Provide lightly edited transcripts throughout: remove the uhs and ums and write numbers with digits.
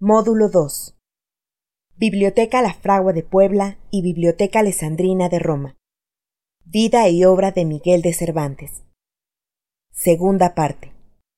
Módulo 2. Biblioteca La Fragua de Puebla y Biblioteca Alessandrina de Roma. Vida y obra de Miguel de Cervantes. Segunda parte.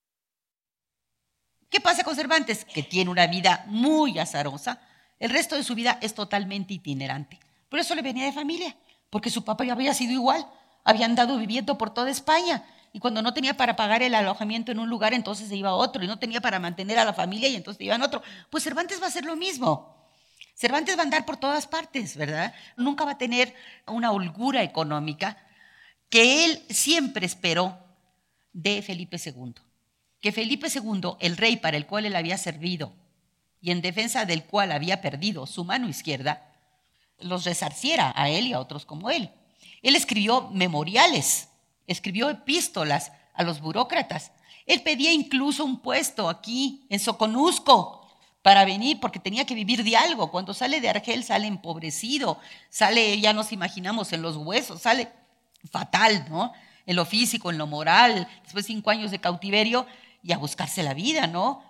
¿Qué pasa con Cervantes? Que tiene una vida muy azarosa. El resto de su vida es totalmente itinerante. Por eso le venía de familia, porque su papá ya había sido igual. Había andado viviendo por toda España. Y cuando no tenía para pagar el alojamiento en un lugar, entonces se iba a otro. Y no tenía para mantener a la familia, y entonces se iba a otro. Pues Cervantes va a hacer lo mismo. Cervantes va a andar por todas partes, ¿verdad? Nunca va a tener una holgura económica que él siempre esperó de Felipe II. Que Felipe II, el rey para el cual él había servido y en defensa del cual había perdido su mano izquierda, los resarciera a él y a otros como él. Él escribió memoriales, escribió epístolas a los burócratas. Él pedía incluso un puesto aquí en Soconusco para venir, porque tenía que vivir de algo. Cuando sale de Argel sale empobrecido, sale, ya nos imaginamos, en los huesos, sale fatal, ¿no? En lo físico, en lo moral, después de 5 años de cautiverio y a buscarse la vida, ¿no?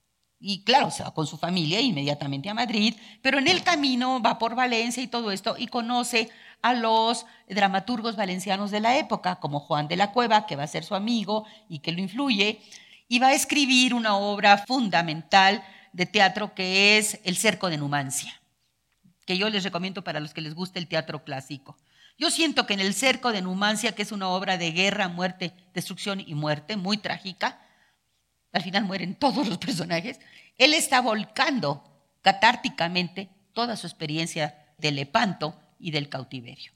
Y claro, se va con su familia inmediatamente a Madrid, pero en el camino va por Valencia y todo esto y conoce a los dramaturgos valencianos de la época, como Juan de la Cueva, que va a ser su amigo y que lo influye, y va a escribir una obra fundamental de teatro que es El Cerco de Numancia, que yo les recomiendo para los que les guste el teatro clásico. Yo siento que en El Cerco de Numancia, que es una obra de guerra, muerte, destrucción y muerte, muy trágica, al final mueren todos los personajes, él está volcando catárticamente toda su experiencia de Lepanto y del cautiverio.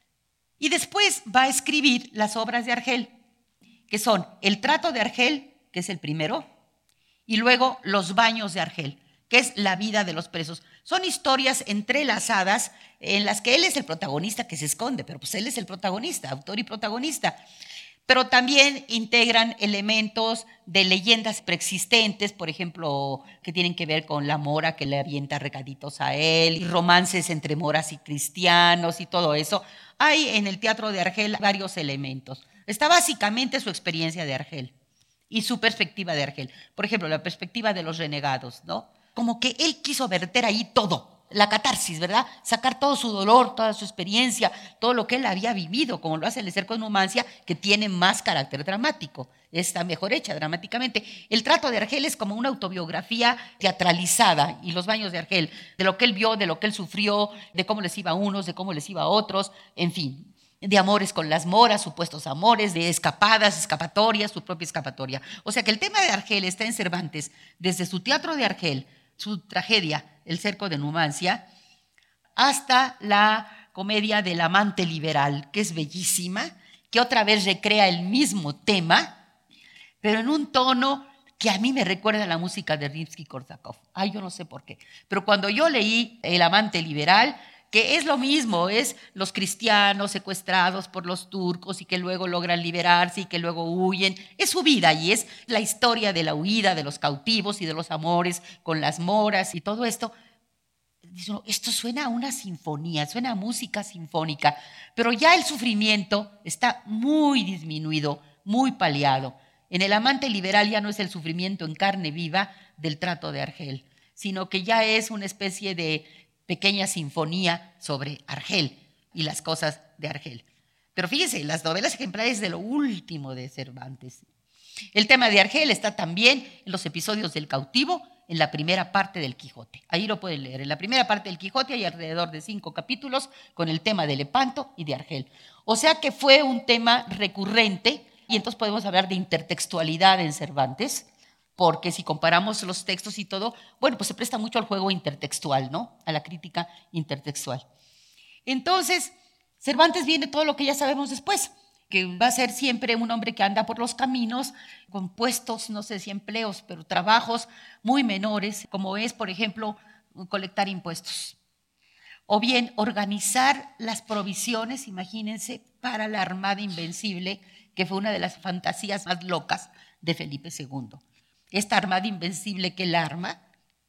Y después va a escribir las obras de Argel, que son El Trato de Argel, que es el primero, y luego Los Baños de Argel, que es la vida de los presos. Son historias entrelazadas en las que él es el protagonista que se esconde, pero pues él es el protagonista, autor y protagonista. Pero también integran elementos de leyendas preexistentes, por ejemplo, que tienen que ver con la mora que le avienta recaditos a él, y romances entre moras y cristianos y todo eso. Hay en el teatro de Argel varios elementos. Está básicamente su experiencia de Argel y su perspectiva de Argel. Por ejemplo, la perspectiva de los renegados, ¿no? Como que él quiso verter ahí todo, la catarsis, ¿verdad? Sacar todo su dolor, toda su experiencia, todo lo que él había vivido, como lo hace El Cerco de Numancia, que tiene más carácter dramático, está mejor hecha dramáticamente. El Trato de Argel es como una autobiografía teatralizada, y Los Baños de Argel, de lo que él vio, de lo que él sufrió, de cómo les iba a unos, de cómo les iba a otros, en fin, de amores con las moras, supuestos amores, de escapadas, escapatorias, su propia escapatoria. O sea que el tema de Argel está en Cervantes, desde su teatro de Argel, su tragedia, El Cerco de Numancia, hasta la comedia del amante liberal, que es bellísima, que otra vez recrea el mismo tema, pero en un tono que a mí me recuerda a la música de Rimsky-Korsakov. Ay, yo no sé por qué. Pero cuando yo leí El amante liberal, que es lo mismo, es los cristianos secuestrados por los turcos y que luego logran liberarse y que luego huyen. Es su vida y es la historia de la huida de los cautivos y de los amores con las moras y todo esto. Esto suena a una sinfonía, suena a música sinfónica, pero ya el sufrimiento está muy disminuido, muy paliado. En El amante liberal ya no es el sufrimiento en carne viva del Trato de Argel, sino que ya es una especie de pequeña sinfonía sobre Argel y las cosas de Argel. Pero fíjense, las novelas ejemplares de lo último de Cervantes. El tema de Argel está también en los episodios del cautivo, en la primera parte del Quijote. Ahí lo pueden leer. En la primera parte del Quijote hay alrededor de 5 capítulos con el tema de Lepanto y de Argel. O sea que fue un tema recurrente y entonces podemos hablar de intertextualidad en Cervantes, porque si comparamos los textos y todo, bueno, pues se presta mucho al juego intertextual, ¿no? A la crítica intertextual. Entonces, Cervantes viene todo lo que ya sabemos después, que va a ser siempre un hombre que anda por los caminos con puestos, no sé si empleos, pero trabajos muy menores, como es, por ejemplo, colectar impuestos. O bien organizar las provisiones, imagínense, para la Armada Invencible, que fue una de las fantasías más locas de Felipe II. Esta Armada Invencible que él arma,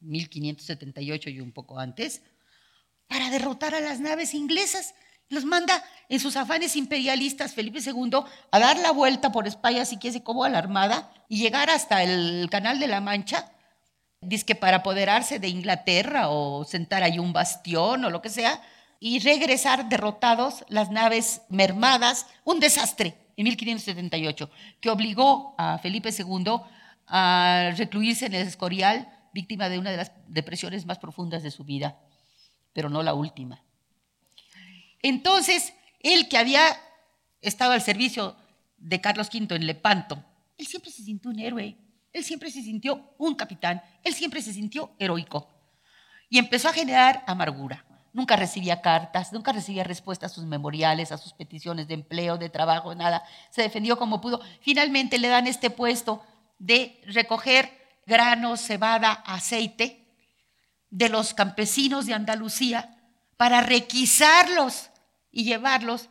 1578 y un poco antes, para derrotar a las naves inglesas. Los manda en sus afanes imperialistas Felipe II a dar la vuelta por España, si quiere, como a la Armada, y llegar hasta el Canal de la Mancha dizque para apoderarse de Inglaterra o sentar ahí un bastión o lo que sea, y regresar derrotados, las naves mermadas, un desastre en 1578, que obligó a Felipe II a recluirse en el Escorial, víctima de una de las depresiones más profundas de su vida, pero no la última. Entonces, él que había estado al servicio de Carlos V en Lepanto, él siempre se sintió un héroe, él siempre se sintió un capitán, él siempre se sintió heroico. Y empezó a generar amargura. Nunca recibía cartas, nunca recibía respuestas a sus memoriales, a sus peticiones de empleo, de trabajo, nada. Se defendió como pudo. Finalmente le dan este puesto de recoger granos, cebada, aceite de los campesinos de Andalucía para requisarlos y llevarlos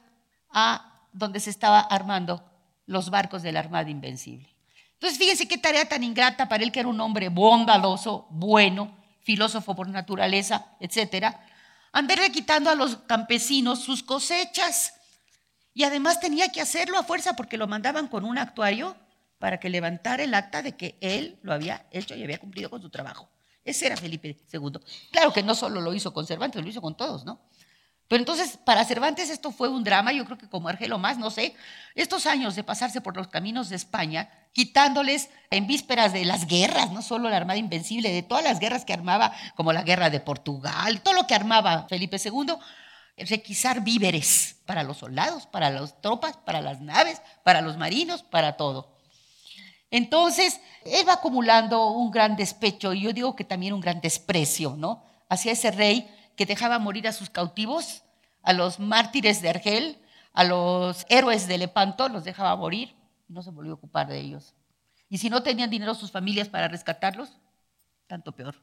a donde se estaba armando los barcos de la Armada Invencible. Entonces, fíjense qué tarea tan ingrata para él, que era un hombre bondadoso, bueno, filósofo por naturaleza, etcétera, andarle quitando a los campesinos sus cosechas. Y además tenía que hacerlo a fuerza porque lo mandaban con un actuario para que levantara el acta de que él lo había hecho y había cumplido con su trabajo. Ese era Felipe II. Claro que no solo lo hizo con Cervantes, lo hizo con todos, ¿no? Pero entonces, para Cervantes esto fue un drama, yo creo que como Argelo más, no sé, estos años de pasarse por los caminos de España, quitándoles en vísperas de las guerras, no solo la Armada Invencible, de todas las guerras que armaba, como la guerra de Portugal, todo lo que armaba Felipe II, requisar víveres para los soldados, para las tropas, para las naves, para los marinos, para todo. Entonces, él va acumulando un gran despecho, y yo digo que también un gran desprecio, ¿no?, hacia ese rey que dejaba morir a sus cautivos, a los mártires de Argel, a los héroes de Lepanto, los dejaba morir y no se volvió a ocupar de ellos. Y si no tenían dinero sus familias para rescatarlos, tanto peor.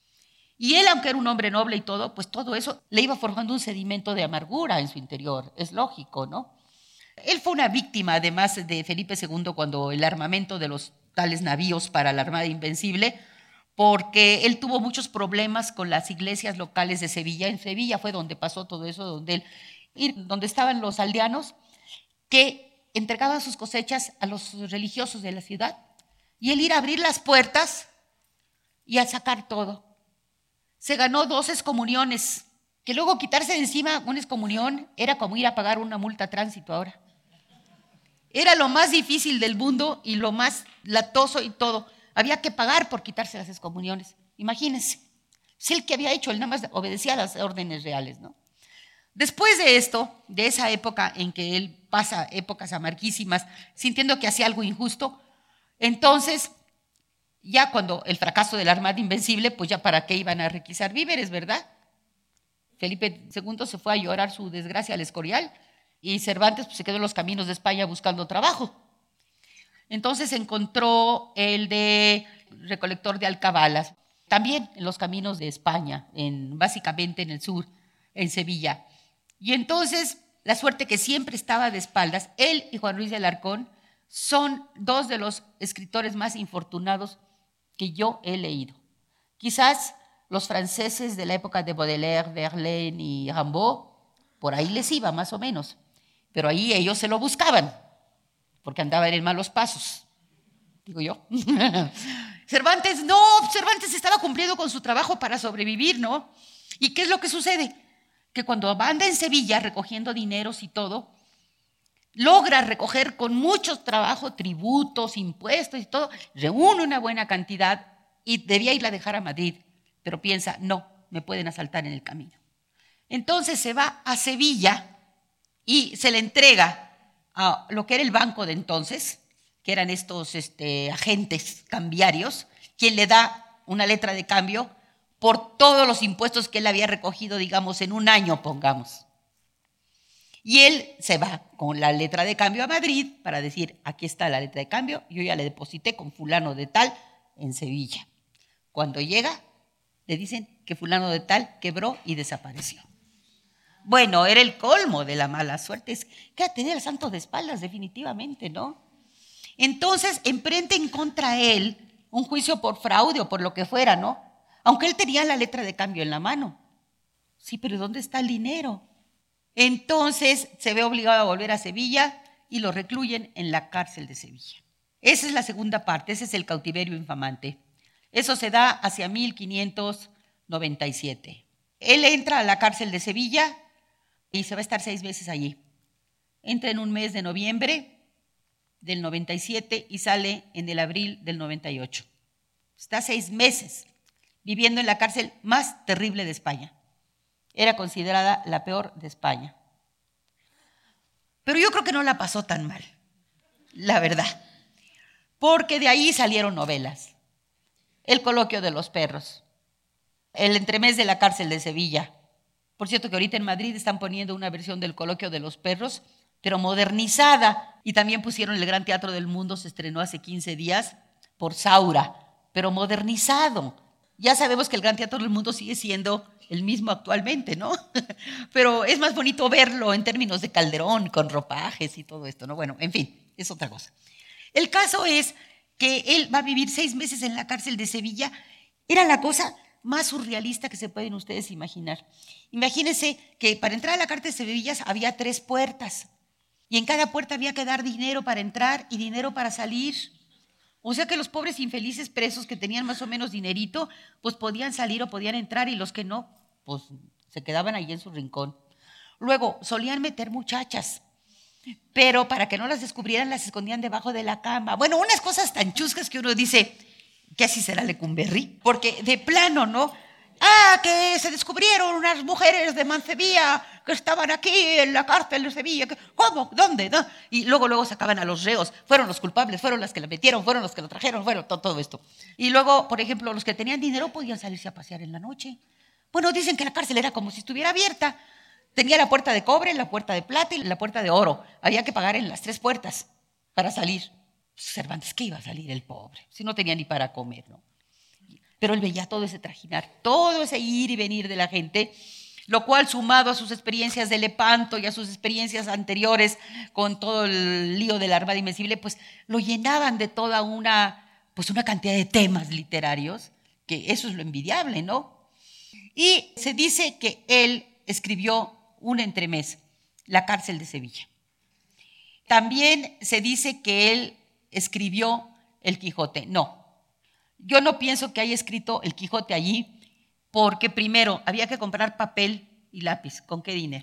Y él, aunque era un hombre noble y todo, pues todo eso le iba forjando un sedimento de amargura en su interior, es lógico, ¿no? Él fue una víctima, además, de Felipe II cuando el armamento de los tales navíos para la Armada Invencible, porque él tuvo muchos problemas con las iglesias locales de Sevilla. En Sevilla fue donde pasó todo eso, donde estaban los aldeanos que entregaban sus cosechas a los religiosos de la ciudad, y él ir a abrir las puertas y a sacar todo. Se ganó 2 excomuniones, que luego quitarse de encima una excomunión era como ir a pagar una multa a tránsito ahora. Era lo más difícil del mundo y lo más latoso y todo. Había que pagar por quitarse las excomuniones. Imagínense. Si el que había hecho, él nada más obedecía a las órdenes reales, ¿no? Después de esto, de esa época en que él pasa épocas amarguísimas, sintiendo que hacía algo injusto, entonces, ya cuando el fracaso de la Armada Invencible, pues ya para qué iban a requisar víveres, ¿verdad? Felipe II se fue a llorar su desgracia al Escorial y Cervantes pues, se quedó en los caminos de España buscando trabajo. Entonces encontró el de recolector de alcabalas, también en los caminos de España, básicamente en el sur, en Sevilla. Y entonces, la suerte que siempre estaba de espaldas, él y Juan Ruiz de Alarcón son 2 de los escritores más infortunados que yo he leído. Quizás los franceses de la época de Baudelaire, Verlaine y Rimbaud, por ahí les iba más o menos, pero ahí ellos se lo buscaban, porque andaban en malos pasos, digo yo. Cervantes estaba cumpliendo con su trabajo para sobrevivir, ¿no? ¿Y qué es lo que sucede? Que cuando anda en Sevilla recogiendo dineros y todo, logra recoger con mucho trabajo tributos, impuestos y todo, reúne una buena cantidad y debía irla a dejar a Madrid, pero piensa, no, me pueden asaltar en el camino. Entonces se va a Sevilla y se le entrega a lo que era el banco de entonces, que eran estos agentes cambiarios, quien le da una letra de cambio por todos los impuestos que él había recogido, digamos, en un año, pongamos. Y él se va con la letra de cambio a Madrid para decir, aquí está la letra de cambio, yo ya le deposité con fulano de tal en Sevilla. Cuando llega, le dicen que fulano de tal quebró y desapareció. Bueno, era el colmo de la mala suerte, es que tenía el santo de espaldas definitivamente, ¿no? Entonces emprenden contra él un juicio por fraude o por lo que fuera, ¿no? Aunque él tenía la letra de cambio en la mano. Sí, pero ¿dónde está el dinero? Entonces se ve obligado a volver a Sevilla y lo recluyen en la cárcel de Sevilla. Esa es la segunda parte, ese es el cautiverio infamante. Eso se da hacia 1597. Él entra a la cárcel de Sevilla y se va a estar 6 meses allí. Entra en un mes de noviembre del 97 y sale en el abril del 98. Está 6 meses viviendo en la cárcel más terrible de España. Era considerada la peor de España. Pero yo creo que no la pasó tan mal, la verdad, porque de ahí salieron novelas. El coloquio de los perros, el entremés de la cárcel de Sevilla. Por cierto que ahorita en Madrid están poniendo una versión del coloquio de los perros, pero modernizada. Y también pusieron el Gran Teatro del Mundo, se estrenó hace 15 días por Saura, pero modernizado. Ya sabemos que el Gran Teatro del Mundo sigue siendo el mismo actualmente, ¿no? Pero es más bonito verlo en términos de Calderón, con ropajes y todo esto, ¿no? Bueno, en fin, es otra cosa. El caso es que él va a vivir 6 meses en la cárcel de Sevilla. Era la cosa más surrealista que se pueden ustedes imaginar. Imagínense que para entrar a la cárcel de Sevilla había 3 puertas y en cada puerta había que dar dinero para entrar y dinero para salir. O sea que los pobres infelices presos que tenían más o menos dinerito, pues podían salir o podían entrar y los que no, pues se quedaban ahí en su rincón. Luego solían meter muchachas, pero para que no las descubrieran las escondían debajo de la cama. Bueno, unas cosas tan chuscas que uno dice, ¿qué así será Lecumberri? Porque de plano, ¿no? Que se descubrieron unas mujeres de Mancebía que estaban aquí en la cárcel de Sevilla. ¿Cómo? ¿Dónde? ¿No? Y luego sacaban a los reos. Fueron los culpables, fueron las que la metieron, fueron los que la trajeron, fueron todo esto. Y luego, por ejemplo, los que tenían dinero podían salirse a pasear en la noche. Bueno, dicen que la cárcel era como si estuviera abierta. Tenía la puerta de cobre, la puerta de plata y la puerta de oro. Había que pagar en las 3 puertas para salir. Cervantes, ¿qué iba a salir el pobre? Si no tenía ni para comer, ¿no? Pero él veía todo ese trajinar, todo ese ir y venir de la gente, lo cual sumado a sus experiencias de Lepanto y a sus experiencias anteriores con todo el lío de la Armada Invencible, pues lo llenaban de toda una cantidad de temas literarios, que eso es lo envidiable, ¿no? Y se dice que él escribió un entremés, La cárcel de Sevilla. También se dice que él escribió El Quijote. No. Yo no pienso que haya escrito El Quijote allí porque primero había que comprar papel y lápiz. ¿Con qué dinero?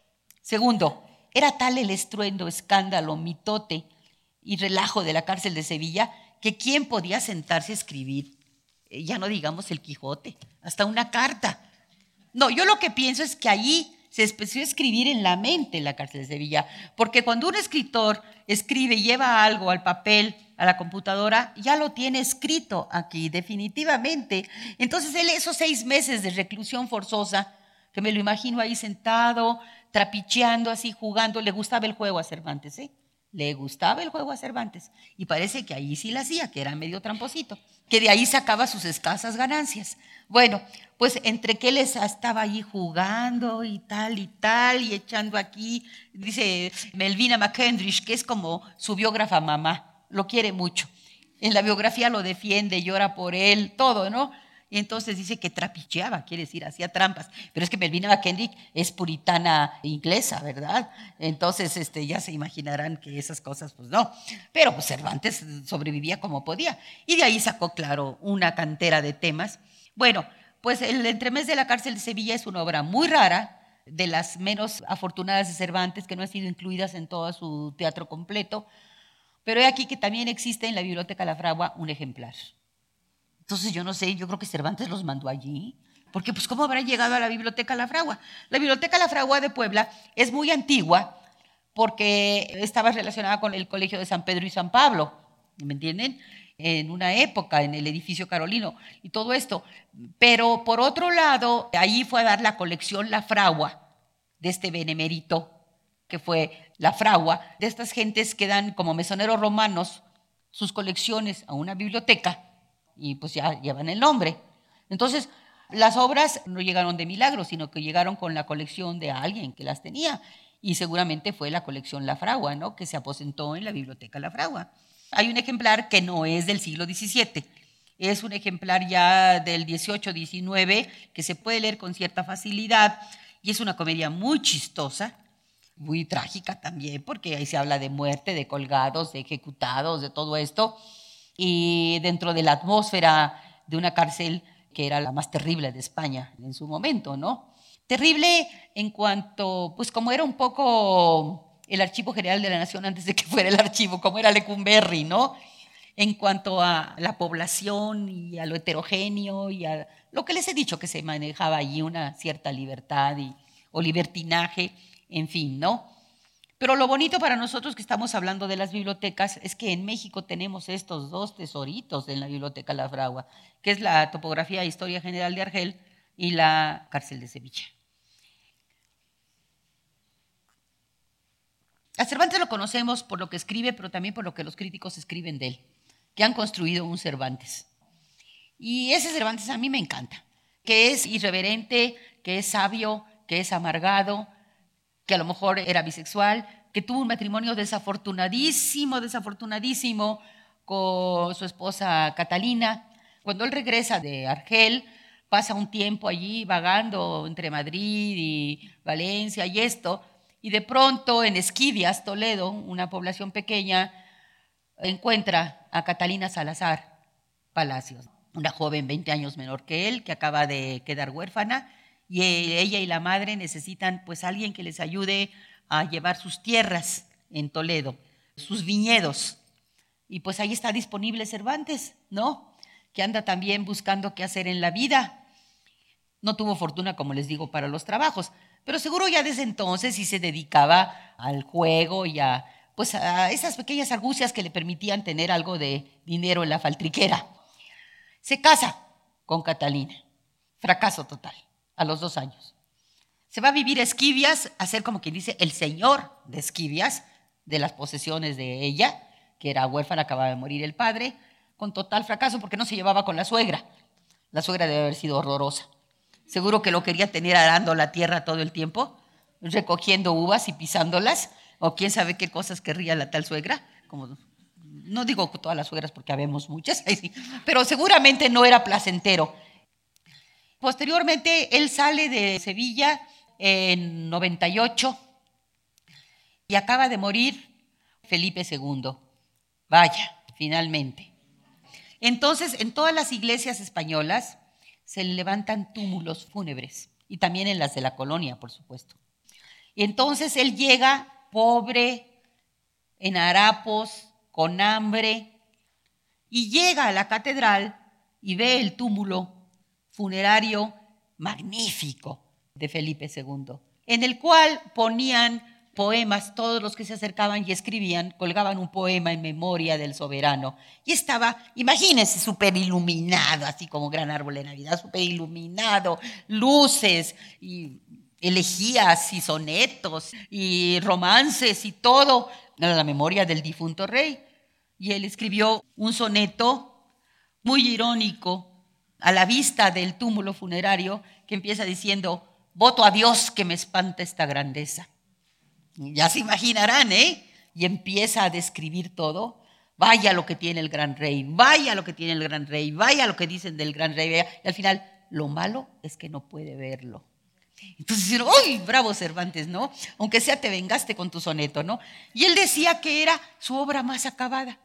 Segundo, era tal el estruendo, escándalo, mitote y relajo de la cárcel de Sevilla que quién podía sentarse a escribir, ya no digamos El Quijote, hasta una carta. No, yo lo que pienso es que allí se empezó a escribir en la mente en la cárcel de Sevilla, porque cuando un escritor escribe y lleva algo al papel, a la computadora, ya lo tiene escrito aquí, definitivamente. Entonces él esos 6 meses de reclusión forzosa, que me lo imagino ahí sentado, trapicheando así, jugando, le gustaba el juego a Cervantes, ¿eh? Le gustaba el juego a Cervantes. Y parece que ahí sí la hacía, que era medio tramposito, que de ahí sacaba sus escasas ganancias. Bueno, pues entre que él estaba allí jugando y tal, y echando aquí, dice Melvina McKendrick, que es como su biógrafa mamá, lo quiere mucho. En la biografía lo defiende, llora por él, todo, ¿no? Y entonces dice que trapicheaba, quiere decir, hacía trampas. Pero es que Melvina McKendrick es puritana inglesa, ¿verdad? Entonces ya se imaginarán que esas cosas, pues no. Pero pues Cervantes sobrevivía como podía. Y de ahí sacó, claro, una cantera de temas. Bueno, pues El entremés de la cárcel de Sevilla es una obra muy rara, de las menos afortunadas de Cervantes, que no han sido incluidas en todo su teatro completo. Pero he aquí que también existe en la Biblioteca La Fragua un ejemplar. Entonces yo no sé, yo creo que Cervantes los mandó allí, porque pues ¿cómo habrá llegado a la Biblioteca La Fragua? La Biblioteca La Fragua de Puebla es muy antigua porque estaba relacionada con el Colegio de San Pedro y San Pablo, ¿me entienden? En una época, en el edificio carolino y todo esto. Pero por otro lado, ahí fue a dar la colección La Fragua de este benemérito que fue La Fragua, de estas gentes que dan como mesoneros romanos sus colecciones a una biblioteca y pues ya llevan el nombre. Entonces, las obras no llegaron de milagro, sino que llegaron con la colección de alguien que las tenía y seguramente fue la colección La Fragua, ¿no? Que se aposentó en la biblioteca La Fragua. Hay un ejemplar que no es del siglo XVII, es un ejemplar ya del XVIII, XIX, que se puede leer con cierta facilidad y es una comedia muy chistosa, muy trágica también, porque ahí se habla de muerte, de colgados, de ejecutados, de todo esto. Y dentro de la atmósfera de una cárcel que era la más terrible de España en su momento, ¿no? Terrible en cuanto, pues como era un poco el Archivo General de la Nación antes de que fuera el archivo, como era Lecumberri, ¿no? En cuanto a la población y a lo heterogéneo y a lo que les he dicho, que se manejaba allí una cierta libertad o libertinaje, en fin, ¿no? Pero lo bonito para nosotros que estamos hablando de las bibliotecas es que en México tenemos estos dos tesoritos en la Biblioteca La Fragua, que es la Topografía e Historia General de Argel y la Cárcel de Sevilla. A Cervantes lo conocemos por lo que escribe, pero también por lo que los críticos escriben de él, que han construido un Cervantes. Y ese Cervantes a mí me encanta, que es irreverente, que es sabio, que es amargado, que a lo mejor era bisexual, que tuvo un matrimonio desafortunadísimo con su esposa Catalina. Cuando él regresa de Argel, pasa un tiempo allí vagando entre Madrid y Valencia y esto, y de pronto en Esquivias, Toledo, una población pequeña, encuentra a Catalina Salazar Palacios, una joven 20 años menor que él, que acaba de quedar huérfana, y ella y la madre necesitan pues alguien que les ayude a llevar sus tierras en Toledo, sus viñedos. Y pues ahí está disponible Cervantes, ¿no? Que anda también buscando qué hacer en la vida. No tuvo fortuna, como les digo, para los trabajos, pero seguro ya desde entonces sí se dedicaba al juego y a esas pequeñas argucias que le permitían tener algo de dinero en la faltriquera. Se casa con Catalina, fracaso total, a los 2 años. Se va a vivir a Esquivias, a ser como quien dice el señor de Esquivias, de las posesiones de ella, que era huérfana, acababa de morir el padre, con total fracaso porque no se llevaba con la suegra. La suegra debe haber sido horrorosa. Seguro que lo quería tener arando la tierra todo el tiempo, recogiendo uvas y pisándolas, o quién sabe qué cosas querría la tal suegra. Como, no digo todas las suegras porque habemos muchas, pero seguramente no era placentero. Posteriormente, él sale de Sevilla en 98 y acaba de morir Felipe II. Vaya, finalmente. Entonces, en todas las iglesias españolas se levantan túmulos fúnebres y también en las de la colonia, por supuesto. Y entonces él llega pobre, en harapos, con hambre, y llega a la catedral y ve el túmulo funerario magnífico de Felipe II, en el cual ponían poemas, todos los que se acercaban y escribían, colgaban un poema en memoria del soberano. Y estaba, imagínense, súper iluminado, así como gran árbol de Navidad, súper iluminado, luces y elegías y sonetos y romances y todo, a la memoria del difunto rey. Y él escribió un soneto muy irónico a la vista del túmulo funerario que empieza diciendo: voto a Dios que me espanta esta grandeza. Ya se imaginarán, ¿eh? Y empieza a describir todo. Vaya lo que tiene el gran rey, vaya lo que tiene el gran rey, vaya lo que dicen del gran rey. Y al final, lo malo es que no puede verlo. Entonces dijeron: ¡uy, bravo Cervantes!, ¿no? Aunque sea te vengaste con tu soneto, ¿no? Y él decía que era su obra más acabada.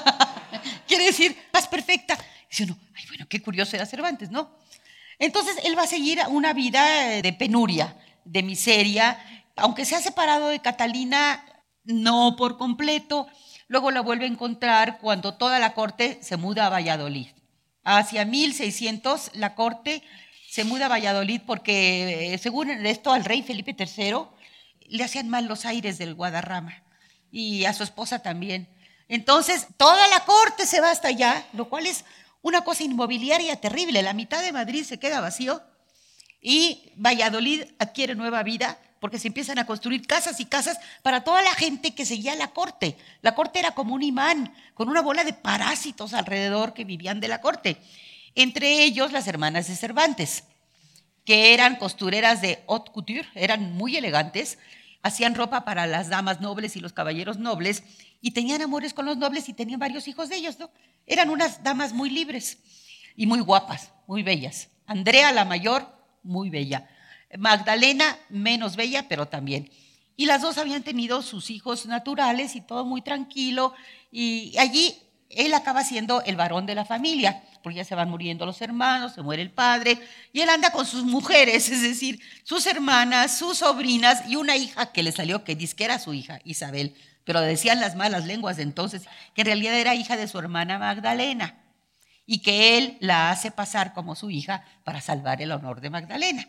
Quiere decir, más perfecta. Dice uno: ay, bueno, qué curioso era Cervantes, ¿no? Entonces él va a seguir una vida de penuria, de miseria, aunque se ha separado de Catalina, no por completo. Luego la vuelve a encontrar cuando toda la corte se muda a Valladolid. Hacia 1600 la corte se muda a Valladolid porque, según esto, al rey Felipe III le hacían mal los aires del Guadarrama y a su esposa también. Entonces toda la corte se va hasta allá, lo cual es una cosa inmobiliaria terrible. La mitad de Madrid se queda vacío y Valladolid adquiere nueva vida porque se empiezan a construir casas y casas para toda la gente que seguía la corte. La corte era como un imán, con una bola de parásitos alrededor que vivían de la corte. Entre ellos las hermanas de Cervantes, que eran costureras de haute couture, eran muy elegantes, hacían ropa para las damas nobles y los caballeros nobles, y tenían amores con los nobles y tenían varios hijos de ellos, ¿no? Eran unas damas muy libres y muy guapas, muy bellas. Andrea, la mayor, muy bella. Magdalena, menos bella, pero también. Y las dos habían tenido sus hijos naturales y todo muy tranquilo. Y allí él acaba siendo el varón de la familia. porque ya se van muriendo los hermanos, se muere el padre, y él anda con sus mujeres, es decir, sus hermanas, sus sobrinas y una hija que le salió que dice que era su hija, Isabel, pero decían las malas lenguas de entonces que en realidad era hija de su hermana Magdalena y que él la hace pasar como su hija para salvar el honor de Magdalena.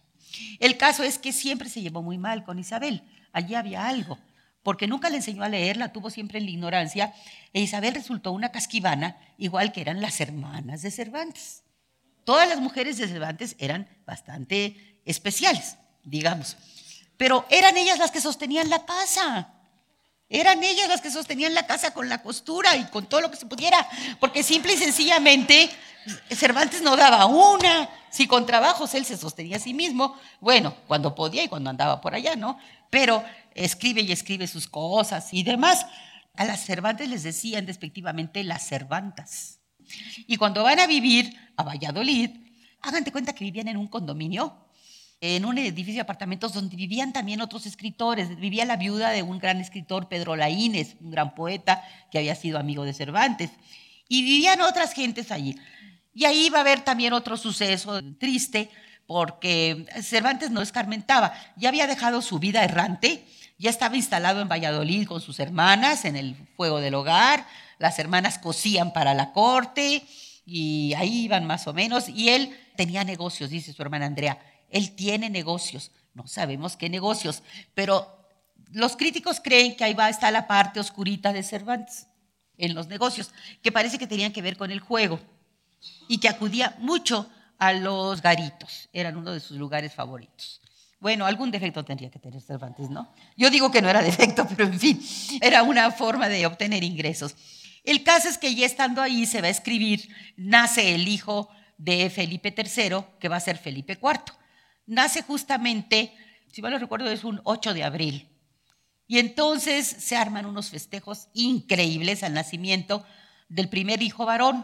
El caso es que siempre se llevó muy mal con Isabel, allí había algo, porque nunca le enseñó a leer, la tuvo siempre en la ignorancia, e Isabel resultó una casquivana, igual que eran las hermanas de Cervantes. Todas las mujeres de Cervantes eran bastante especiales, digamos, pero eran ellas las que sostenían la casa. Eran ellas las que sostenían la casa con la costura y con todo lo que se pudiera, porque simple y sencillamente Cervantes no daba una. Si con trabajos él se sostenía a sí mismo, bueno, cuando podía y cuando andaba por allá, ¿no? Pero escribe y escribe sus cosas y demás. A las Cervantes les decían despectivamente las Cervantas. Y cuando van a vivir a Valladolid, hagan de cuenta que vivían en un condominio, en un edificio de apartamentos donde vivían también otros escritores. Vivía la viuda de un gran escritor, Pedro Laínez, un gran poeta que había sido amigo de Cervantes. Y vivían otras gentes allí. Y ahí va a haber también otro suceso triste, porque Cervantes no escarmentaba. Ya había dejado su vida errante, ya estaba instalado en Valladolid con sus hermanas en el fuego del hogar. Las hermanas cosían para la corte y ahí iban más o menos. Y él tenía negocios, dice su hermana Andrea. Él tiene negocios, no sabemos qué negocios, pero los críticos creen que ahí está la parte oscurita de Cervantes en los negocios, que parece que tenían que ver con el juego y que acudía mucho a los garitos, eran uno de sus lugares favoritos. Bueno, algún defecto tendría que tener Cervantes, ¿no? Yo digo que no era defecto, pero en fin, era una forma de obtener ingresos. El caso es que ya estando ahí se va a escribir, nace el hijo de Felipe III, que va a ser Felipe IV. Nace justamente, si mal no recuerdo, es un 8 de abril. Y entonces se arman unos festejos increíbles al nacimiento del primer hijo varón.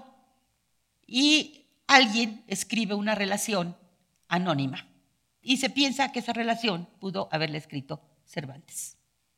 Y alguien escribe una relación anónima. Y se piensa que esa relación pudo haberla escrito Cervantes.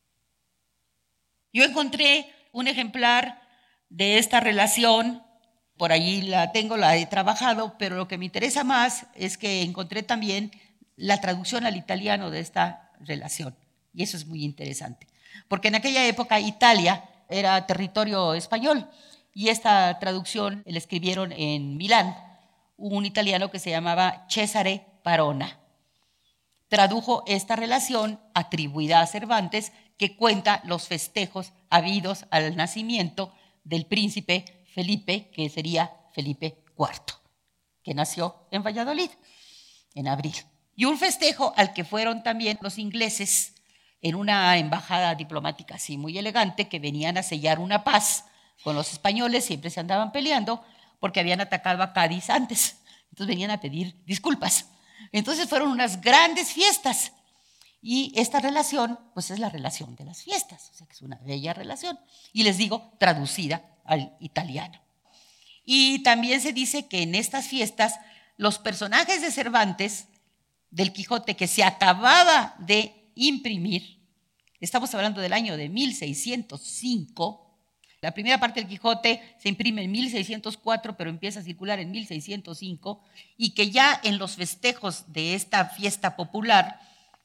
Yo encontré un ejemplar de esta relación, por allí la tengo, la he trabajado, pero lo que me interesa más es que encontré también la traducción al italiano de esta relación. Y eso es muy interesante, porque en aquella época Italia era territorio español y esta traducción la escribieron en Milán un italiano que se llamaba Cesare Parona. Tradujo esta relación atribuida a Cervantes que cuenta los festejos habidos al nacimiento del príncipe Felipe, que sería Felipe IV, que nació en Valladolid en abril. Y un festejo al que fueron también los ingleses en una embajada diplomática así muy elegante, que venían a sellar una paz con los españoles, siempre se andaban peleando porque habían atacado a Cádiz antes, entonces venían a pedir disculpas. Entonces fueron unas grandes fiestas y esta relación pues es la relación de las fiestas, o sea que es una bella relación y les digo traducida al italiano. Y también se dice que en estas fiestas los personajes de Cervantes, del Quijote que se acababa de imprimir, estamos hablando del año de 1605, la primera parte del Quijote se imprime en 1604, pero empieza a circular en 1605, y que ya en los festejos de esta fiesta popular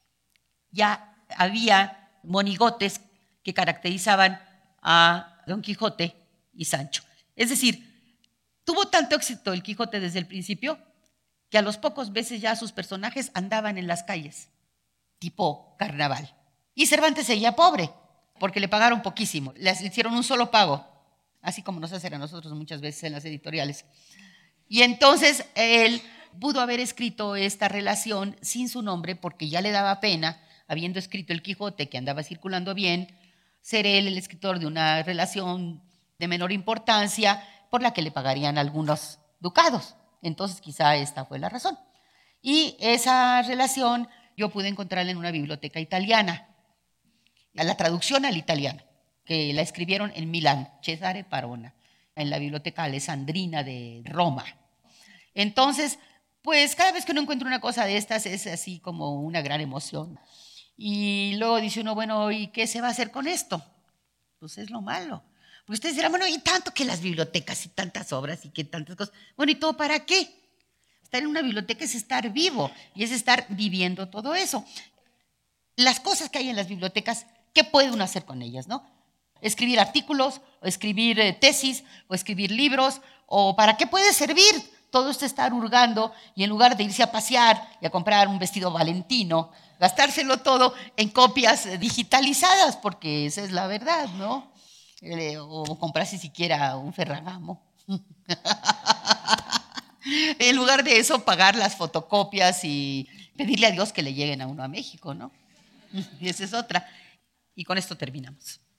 ya había monigotes que caracterizaban a Don Quijote y Sancho. Es decir, tuvo tanto éxito el Quijote desde el principio que a los pocos meses ya sus personajes andaban en las calles, tipo carnaval. Y Cervantes seguía pobre, porque le pagaron poquísimo, le hicieron un solo pago, así como nos hacen a nosotros muchas veces en las editoriales. Y entonces él pudo haber escrito esta relación sin su nombre porque ya le daba pena, habiendo escrito el Quijote, que andaba circulando bien, ser él el escritor de una relación de menor importancia por la que le pagarían algunos ducados. Entonces quizá esta fue la razón. Y esa relación yo pude encontrarla en una biblioteca italiana, la traducción al italiano, que la escribieron en Milán, Cesare Parona, en la Biblioteca Alessandrina de Roma. Entonces, pues cada vez que uno encuentra una cosa de estas es así como una gran emoción. Y luego dice uno, bueno, ¿y qué se va a hacer con esto? Pues es lo malo. Ustedes dirán, bueno, y tanto que las bibliotecas y tantas obras y que tantas cosas. Bueno, ¿y todo para qué? Estar en una biblioteca es estar vivo y es estar viviendo todo eso. Las cosas que hay en las bibliotecas, ¿qué puede uno hacer con ellas, no? Escribir artículos, o escribir tesis, o escribir libros, o ¿para qué puede servir todo esto estar hurgando y en lugar de irse a pasear y a comprar un vestido valentino, gastárselo todo en copias digitalizadas, porque esa es la verdad, ¿no? O comprarse siquiera un Ferragamo. En lugar de eso, pagar las fotocopias y pedirle a Dios que le lleguen a uno a México, ¿no? Y esa es otra. Y con esto terminamos.